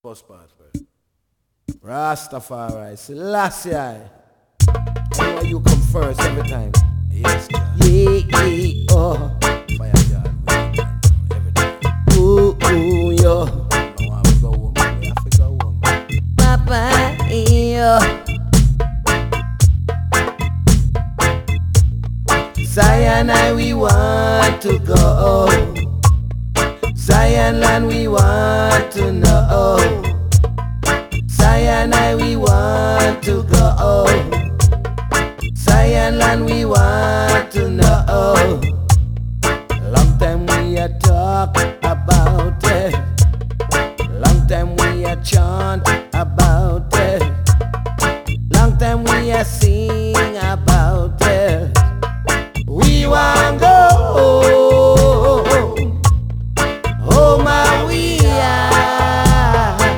First part first. Rastafari, Selassie. Anyway, you come first every time. Yes, John. Yeah, oh. Fire John, every time. Ooh, yo. We have to go home. We have to go home. Papa, yo. Zion, we want to go. Zion land, we want to know. Zion, we want to go. Zion land, we want to know. Long time we a talk about it. Long time we a chant about it. Long time we a sing